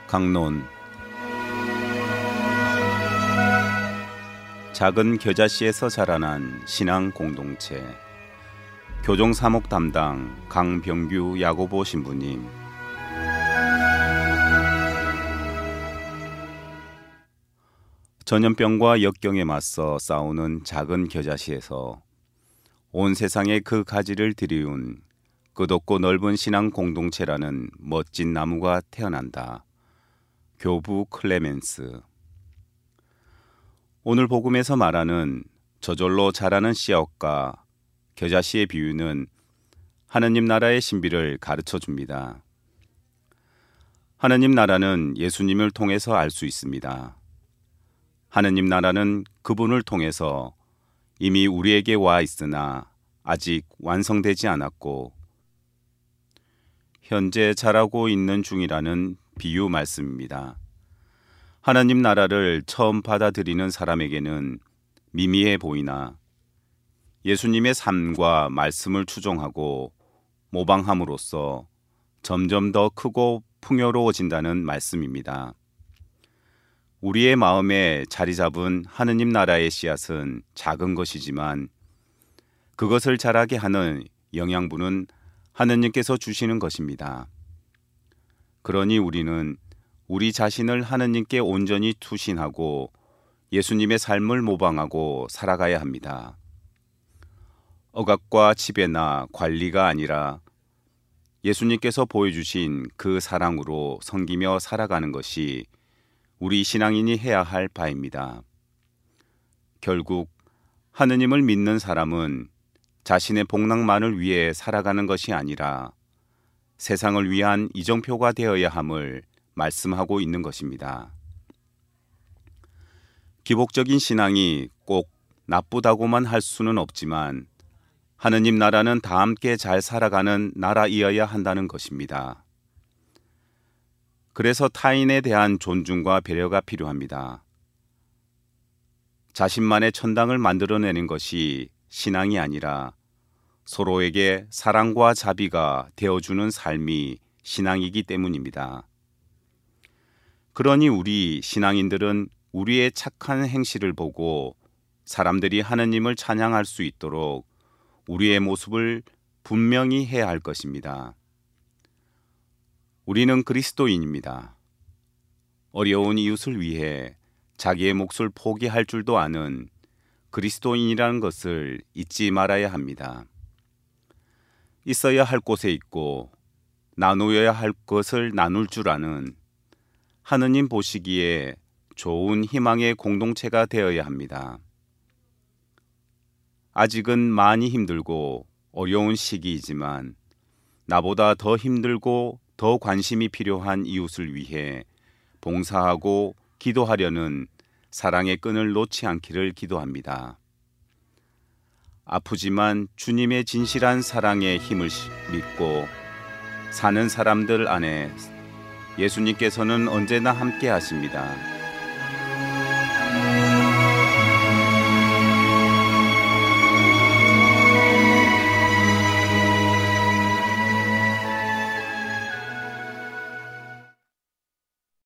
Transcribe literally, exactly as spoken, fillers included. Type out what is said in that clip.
강론. 작은 겨자씨에서 자라난 신앙 공동체. 교종 사목 담당 강병규 야고보 신부님. 전염병과 역경에 맞서 싸우는 작은 겨자씨에서 온 세상에 그 가지를 들이운 끝없고 넓은 신앙 공동체라는 멋진 나무가 태어난다. 교부 클레멘스. 오늘 복음에서 말하는 저절로 자라는 씨앗과 겨자씨의 비유는 하느님 나라의 신비를 가르쳐 줍니다. 하느님 나라는 예수님을 통해서 알 수 있습니다. 하느님 나라는 그분을 통해서 이미 우리에게 와 있으나 아직 완성되지 않았고 현재 자라고 있는 중이라는 비유 말씀입니다. 하나님 나라를 처음 받아들이는 사람에게는 미미해 보이나 예수님의 삶과 말씀을 추종하고 모방함으로써 점점 더 크고 풍요로워진다는 말씀입니다. 우리의 마음에 자리 잡은 하느님 나라의 씨앗은 작은 것이지만 그것을 자라게 하는 영양분은 하느님께서 주시는 것입니다. 그러니 우리는 우리 자신을 하느님께 온전히 투신하고 예수님의 삶을 모방하고 살아가야 합니다. 억압과 지배나 관리가 아니라 예수님께서 보여주신 그 사랑으로 섬기며 살아가는 것이 우리 신앙인이 해야 할 바입니다. 결국 하느님을 믿는 사람은 자신의 복락만을 위해 살아가는 것이 아니라 세상을 위한 이정표가 되어야 함을 말씀하고 있는 것입니다. 기복적인 신앙이 꼭 나쁘다고만 할 수는 없지만 하느님 나라는 다 함께 잘 살아가는 나라이어야 한다는 것입니다. 그래서 타인에 대한 존중과 배려가 필요합니다. 자신만의 천당을 만들어내는 것이 신앙이 아니라 서로에게 사랑과 자비가 되어주는 삶이 신앙이기 때문입니다. 그러니 우리 신앙인들은 우리의 착한 행실을 보고 사람들이 하느님을 찬양할 수 있도록 우리의 모습을 분명히 해야 할 것입니다. 우리는 그리스도인입니다. 어려운 이웃을 위해 자기의 몫을 포기할 줄도 아는 그리스도인이라는 것을 잊지 말아야 합니다. 있어야 할 곳에 있고 나누어야 할 것을 나눌 줄 아는 하느님 보시기에 좋은 희망의 공동체가 되어야 합니다. 아직은 많이 힘들고 어려운 시기이지만 나보다 더 힘들고 더 관심이 필요한 이웃을 위해 봉사하고 기도하려는 사랑의 끈을 놓지 않기를 기도합니다. 아프지만 주님의 진실한 사랑의 힘을 믿고 사는 사람들 안에 예수님께서는 언제나 함께 하십니다.